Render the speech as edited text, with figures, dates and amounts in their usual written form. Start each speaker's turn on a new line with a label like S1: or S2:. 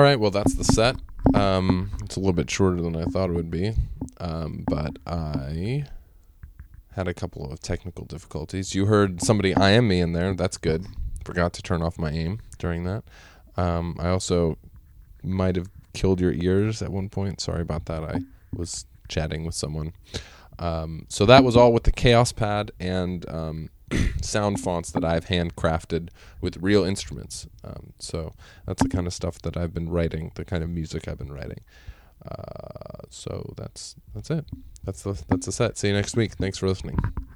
S1: right, well, that's the set. It's a little bit shorter than I thought it would be, but I had a couple of technical difficulties. You heard somebody IM me in there. That's good. Forgot to turn off my aim during that. I also might have killed your ears at one point. Sorry about that. I was chatting with someone. So that was all with the Chaos Pad and sound fonts that I've handcrafted with real instruments. So that's the kind of stuff that I've been writing, the kind of music I've been writing. So that's it. That's the set. See you next week. Thanks for listening.